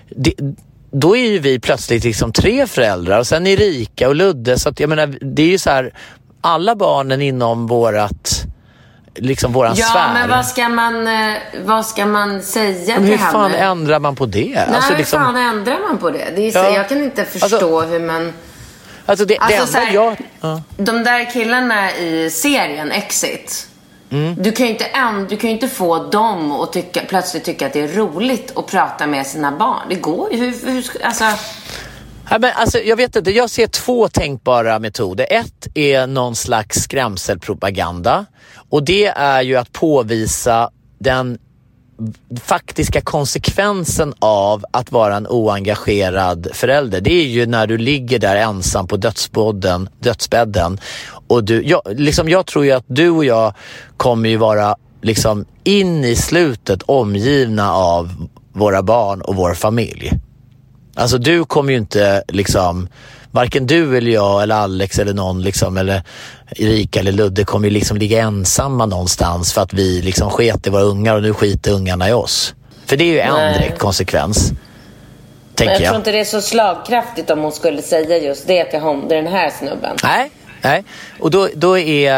då är ju vi plötsligt liksom 3 föräldrar och sen Erika och Ludde, så att jag menar, det är ju så här, alla barnen inom vårat liksom våran svär. Ja, men vad ska man säga till hur henne? fan ändrar man på det? Nej, alltså, liksom, hur fan ändrar man på det? Det är så, jag kan inte förstå hur man... Alltså det så här, ja. De där killarna i serien Exit, du kan ju inte få dem att plötsligt tycka att det är roligt att prata med sina barn. Det går ju, alltså... Ja, men alltså, jag vet inte, jag ser 2 tänkbara metoder. Ett är någon slags skrämselpropaganda, och det är ju att påvisa den faktiska konsekvensen av att vara en oengagerad förälder. Det är ju när du ligger där ensam på dödsbädden och jag tror ju att du och jag kommer ju vara liksom in i slutet omgivna av våra barn och vår familj. Alltså du kommer ju inte liksom, varken du eller jag eller Alex eller någon liksom, eller Erika eller Ludde kommer ju liksom ligga ensamma någonstans för att vi liksom sket i våra ungar och nu skiter ungarna i oss. För det är ju en direkt konsekvens. Men jag tror inte det är så slagkraftigt om hon skulle säga just det till den här snubben. Nej. Och då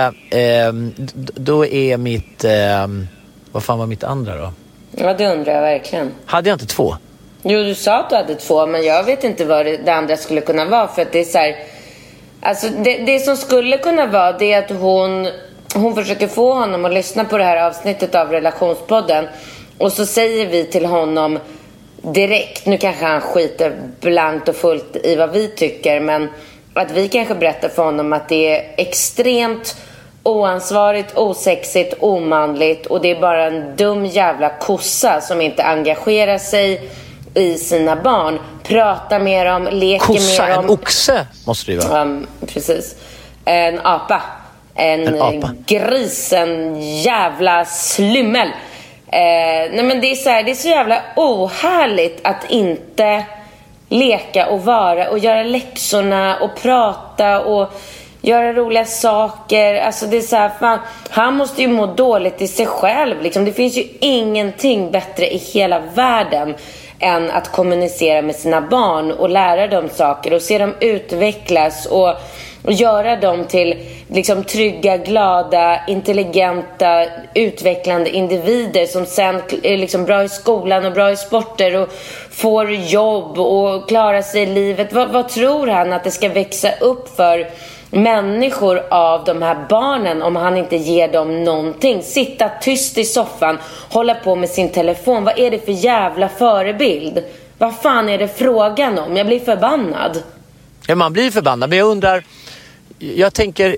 är mitt... vad fan var mitt andra då? Ja, det undrar jag verkligen. Hade jag inte 2? Jo, du sa att du hade 2, men jag vet inte vad det andra skulle kunna vara. För att det är så här... Alltså, det som skulle kunna vara, det är att hon försöker få honom att lyssna på det här avsnittet av Relationspodden. Och så säger vi till honom direkt, nu kanske han skiter blankt och fullt i vad vi tycker, men att vi kanske berättar för honom att det är extremt oansvarigt, osexigt, omanligt, och det är bara en dum jävla kossa som inte engagerar sig i sina barn, pratar med dem, leker kossa, med dem. En oxe måste det vara. Precis. En apa. En gris, en jävla slymmel. Nej, men det är så här, det är så jävla ohärligt att inte leka och vara och göra läxorna och prata och göra roliga saker. Alltså det är så här, fan, han måste ju må dåligt i sig själv liksom. Det finns ju ingenting bättre i hela världen än att kommunicera med sina barn och lära dem saker och se dem utvecklas och göra dem till liksom trygga, glada, intelligenta, utvecklande individer som sen är liksom bra i skolan och bra i sporter och får jobb och klarar sig i livet. Vad tror han att det ska växa upp för människor av de här barnen om han inte ger dem någonting? Sitta tyst i soffan, hålla på med sin telefon. Vad är det för jävla förebild? Vad fan är det frågan om? Jag blir förbannad. Ja, man blir förbannad, men jag undrar, jag tänker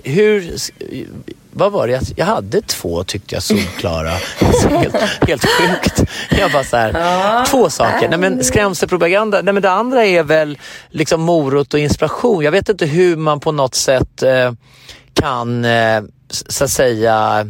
vad var det? Jag hade 2 tyckte jag solklara. helt sjukt. Jag bara så här, 2 saker. Nej, men skrämselpropaganda. Nej, men det andra är väl liksom morot och inspiration. Jag vet inte hur man på något sätt kan så att säga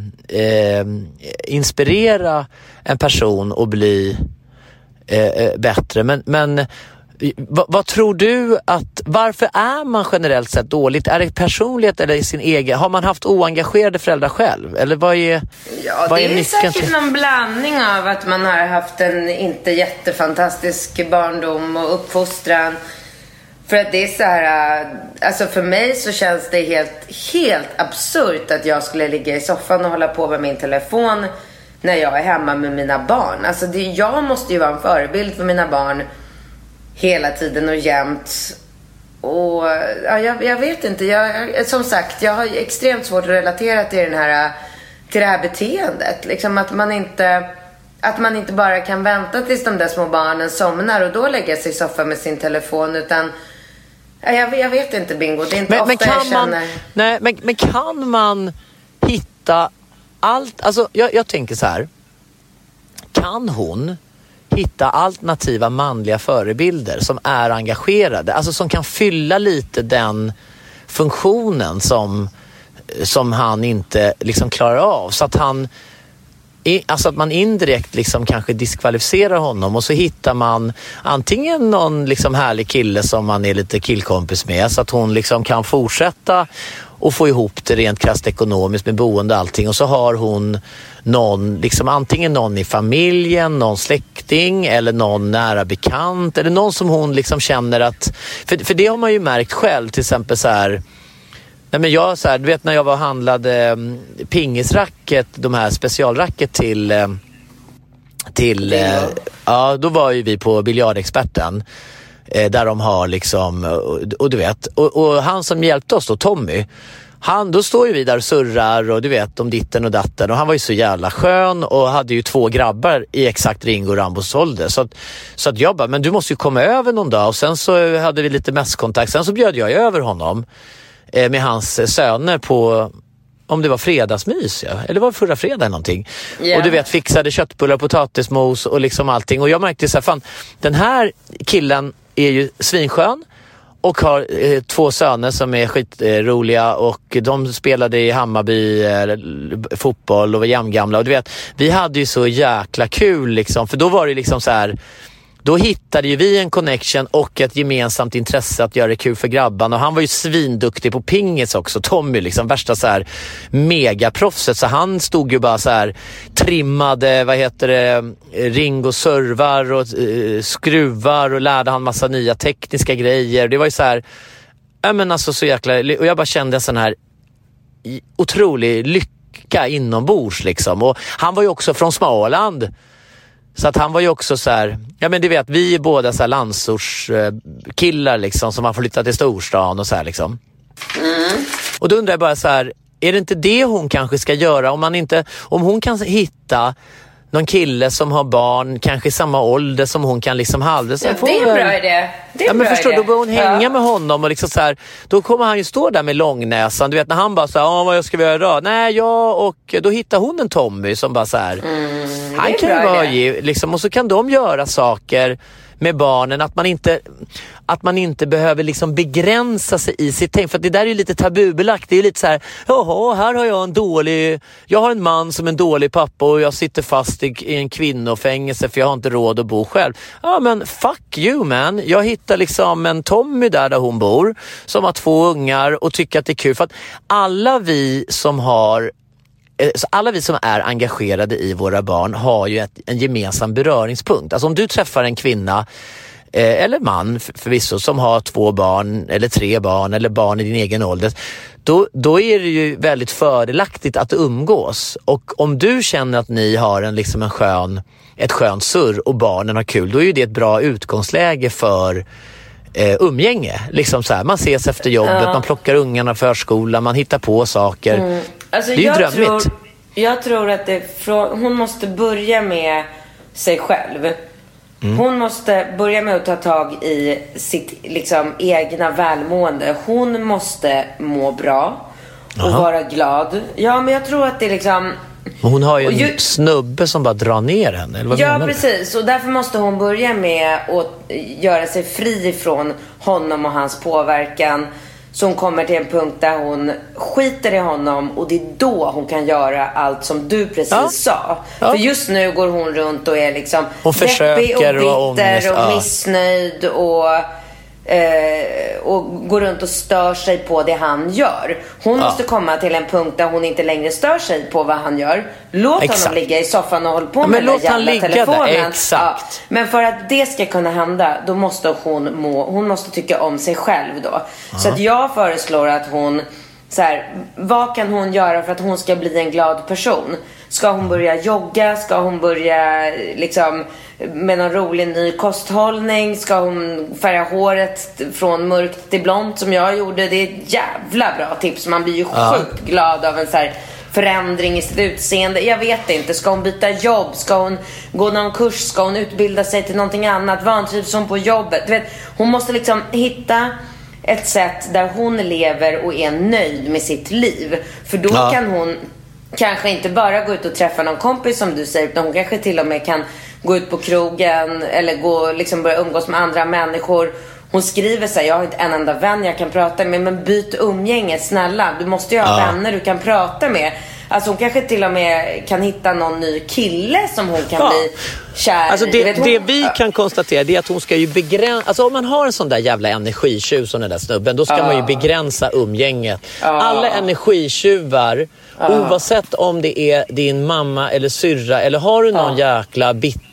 inspirera en person och bli bättre. Men vad tror du varför är man generellt sett dåligt? Är det personlighet eller sin egen? Har man haft oengagerade föräldrar själv? Eller vad är det är säkert någon blandning av att man har haft en inte jättefantastisk barndom och uppfostran. För att det är så här, alltså för mig så känns det helt absurt att jag skulle ligga i soffan och hålla på med min telefon när jag är hemma med mina barn. Alltså jag måste ju vara en förebild för mina barn hela tiden och jämt. Och ja, jag vet inte. Som sagt, jag har extremt svårt att relatera till det här beteendet. Liksom att man inte bara kan vänta tills de där små barnen somnar och då lägga sig i soffan med sin telefon, utan jag vet inte, Bingo. Det är inte ofta jag känner. Men kan man hitta allt? Alltså jag tänker så här. Kan hon hitta alternativa manliga förebilder som är engagerade, alltså som kan fylla lite den funktionen som han inte liksom klarar av, så att att man indirekt liksom kanske diskvalificerar honom, och så hittar man antingen någon liksom härlig kille som man är lite killkompis med, så att hon liksom kan fortsätta och få ihop det rent krasst ekonomiskt med boende och allting, och så har hon någon, liksom antingen någon i familjen, någon släkting eller någon nära bekant, eller någon som hon liksom känner att, för det har man ju märkt själv, till exempel så här. Nej, men jag så här, du vet när jag var och handlade pingisracket, de här specialracket till ja, då var ju vi på biljardexperten där de har liksom, och du vet, och han som hjälpte oss då, Tommy, då står ju vi där och surrar och du vet om ditten och datten, och han var ju så jävla skön och hade ju 2 grabbar i exakt Ringo och Rambos ålder, så att jag bara, men du måste ju komma över någon dag, och sen så hade vi lite mässkontakt, sen så bjöd jag över honom med hans söner på, om det var fredagsmys, ja, eller var det förra fredagen någonting. Yeah. Och du vet, fixade köttbullar, potatismos och liksom allting, och jag märkte så här, fan, den här killen är ju svinskön och har 2 söner som är skitroliga, och de spelade i Hammarby fotboll och var jämngamla, och du vet, vi hade ju så jäkla kul liksom, för då var det liksom så här, då hittade ju vi en connection och ett gemensamt intresse att göra det kul för grabbarna. Och han var ju svinduktig på pingis också. Tommy liksom, värsta så här megaproffset. Så han stod ju bara så här trimmade, ring och servar och skruvar och lärde han massa nya tekniska grejer. Det var ju så här, men alltså så jäkla, och jag bara kände en sån här otrolig lycka inombords liksom. Och han var ju också från Småland. Så att han var ju också så här, ja men du vet, vi är båda så här landsortskillar liksom, som har flyttat till storstan och så här liksom. Och då undrar jag bara så här, är det inte det hon kanske ska göra om hon kan hitta någon kille som har barn kanske i samma ålder som hon kan liksom halva så det är en bra idé. Men förstår, då bör hon hänga med honom och liksom så här, då kommer han ju stå där med långnäsan, du vet, när han bara så här, vad ska vi göra då? Nej, och då hittar hon en Tommy som bara så här, han kan ju vara liksom, och så kan de göra saker med barnen, att man inte behöver liksom begränsa sig i sitt tänk, för att det där är ju lite tabubelagt. Det är ju lite så här, jaha, här har jag har en man som en dålig pappa och jag sitter fast i en kvinnofängelse för jag har inte råd att bo själv. Ja, men fuck you man, jag hittar liksom en Tommy där hon bor som har 2 ungar och tycker att det är kul, för att alla vi som är engagerade i våra barn har ju en gemensam beröringspunkt. Alltså om du träffar en kvinna eller man förvisso som har 2 barn eller 3 barn eller barn i din egen ålder, då är det ju väldigt fördelaktigt att umgås. Och om du känner att ni har ett skönt surr och barnen har kul, då är ju det ett bra utgångsläge för umgänge. Liksom så här, man ses efter jobbet, man plockar ungarna förskolan, man hittar på saker. Alltså, det är ju drömmigt. Jag tror att hon måste börja med sig själv. Hon måste börja med att ta tag i sitt liksom egna välmående. Hon måste må bra och vara glad. Ja, men jag tror att det är liksom... Hon har ju en snubbe som bara drar ner henne, eller vad menar du? Precis, och därför måste hon börja med att göra sig fri från honom och hans påverkan. Så hon kommer till en punkt där hon skiter i honom, och det är då hon kan göra allt som du precis sa. För just nu går hon runt och är liksom deppig och bitter och missnöjd och går runt och stör sig på det han gör. Hon måste komma till en punkt där hon inte längre stör sig på vad han gör. Låt honom ligga i soffan och hålla på med den jävla telefonen. Exakt. Men för att det ska kunna hända, då måste hon måste tycka om sig själv då. Så att jag föreslår att hon så här, vad kan hon göra för att hon ska bli en glad person? Ska hon börja jogga? Ska hon börja liksom med någon rolig ny kosthållning? Ska hon färga håret från mörkt till blont som jag gjorde? Det är ett jävla bra tips. Man blir ju sjukt glad av en så här förändring i sitt utseende. Jag vet inte. Ska hon byta jobb? Ska hon gå någon kurs? Ska hon utbilda sig till någonting annat? Vantrivs hon på jobbet? Du vet, hon måste liksom hitta ett sätt där hon lever och är nöjd med sitt liv. För då kan hon kanske inte bara gå ut och träffa någon kompis som du säger, utan hon kanske till och med kan gå ut på krogen eller liksom börja umgås med andra människor. Hon skriver så här, jag har inte en enda vän jag kan prata med, men byt umgänge, snälla. Du måste ju ha vänner du kan prata med. Alltså hon kanske till och med kan hitta någon ny kille som hon kan bli kär. Alltså det vi kan konstatera, det är att hon ska ju begränsa. Alltså om man har en sån där jävla energitjuv som den där snubben, då ska man ju begränsa umgänget. Alla energitjuvar, oavsett om det är din mamma eller syrra, eller har du någon jäkla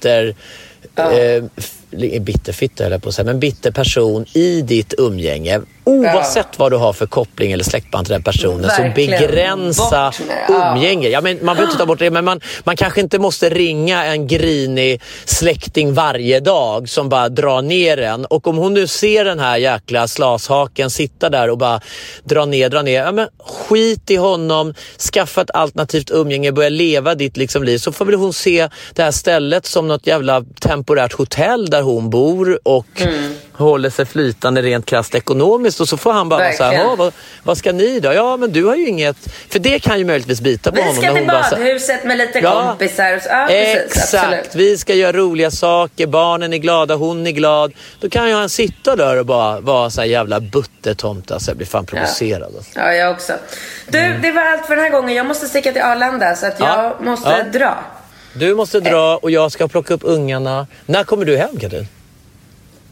bitterfitta eller på att säga, men bitter person i ditt umgänge, oavsett vad du har för koppling eller släktband till den personen, så begränsa umgänge. Ja, men man behöver inte ta bort det, men man kanske inte måste ringa en grinig släkting varje dag som bara drar ner en. Och om hon nu ser den här jäkla slashaken sitta där och bara dra ner, ja, men skit i honom, skaffa ett alternativt umgänge, börja leva ditt liksom liv, så får väl hon se det här stället som något jävla temporärt hotell där hon bor och håller sig flytande rent krasst ekonomiskt. Och så får han bara säga, vad ska ni då? Ja, men du har ju inget, för det kan ju möjligtvis bita på honom. Vi ska till badhuset med lite kompisar. Exakt, absolut. Vi ska göra roliga saker, barnen är glada, hon är glad. Då kan ju han sitta där och bara vara så här jävla buttetomta, så jag blir fan provocerad. Ja, jag också. Du, det var allt för den här gången. Jag måste sticka till Arlanda, så att jag måste dra. Du måste dra och jag ska plocka upp ungarna. När kommer du hem, Katrin?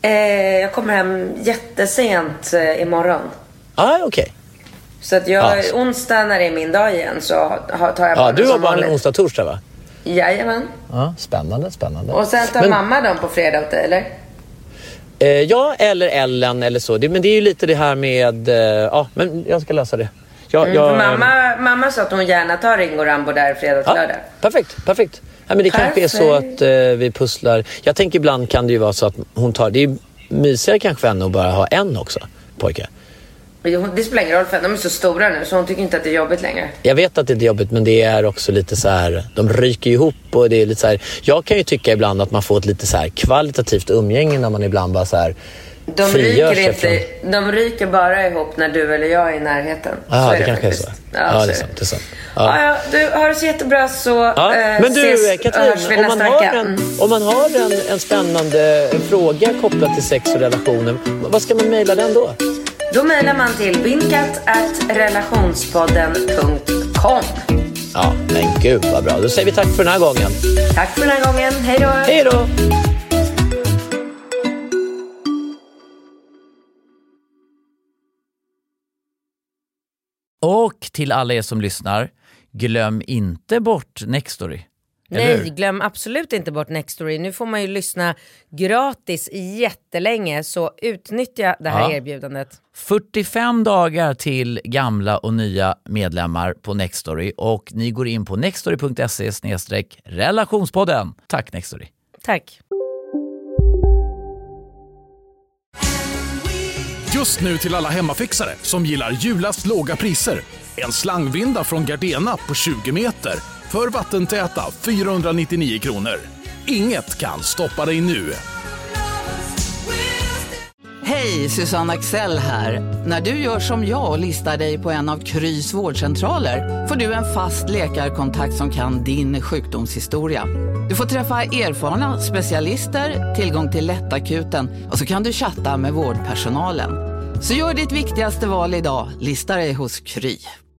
Jag kommer hem jättesent imorgon. Okej. Så att onsdag när det är min dag igen så tar jag barnen. Du har barnen onsdag, torsdag va? Jajamän. Ja, spännande. Och sen tar mamma dem på fredag åt dig, eller? Ja, eller Ellen eller så. Men det är ju lite det här med... men jag ska lösa det. Mamma sa att hon gärna tar Ringo och Rambo där fredag till lördag. Perfekt. Ja, men det kanske är så att vi pusslar. Jag tänker ibland kan det ju vara så att hon tar... Det är mysigare kanske för henne att bara ha en också, pojke. Det spelar ingen roll för de är så stora nu så hon tycker inte att det är jobbigt längre. Jag vet att det är jobbigt, men det är också lite så här, de ryker ihop och det är lite så här. Jag kan ju tycka ibland att man får ett lite så här kvalitativt umgänge när man ibland bara så här frigör sig från... De ryker bara ihop när du eller jag är i närheten. Ja, det kanske faktiskt. Är så. Ja, det är sant. Ja, du har det så jättebra så men du Katrin, om man har en spännande fråga kopplad till sex och relationer, vad ska man mejla den då? Då mejlar man till binkat@relationspodden.com. Ja, men gud vad bra. Då säger vi tack för den här gången. Tack för den här gången. Hej då. Hej då. Och till alla er som lyssnar, glöm inte bort Nextory. Nej, glöm absolut inte bort Nextory. Nu får man ju lyssna gratis jättelänge, så utnyttja det här erbjudandet. 45 dagar till gamla och nya medlemmar på Nextory, och ni går in på nextory.se/relationspodden. Tack Nextory. Tack. Just nu till alla hemmafixare som gillar Julas låga priser. En slangvinda från Gardena på 20 meter för vattentäta 499 kronor. Inget kan stoppa dig nu. Hej, Susanne Axel här. När du gör som jag och listar dig på en av Krys vårdcentraler får du en fast läkarkontakt som kan din sjukdomshistoria. Du får träffa erfarna specialister, tillgång till lättakuten och så kan du chatta med vårdpersonalen. Så gör ditt viktigaste val idag, lista dig hos Kry.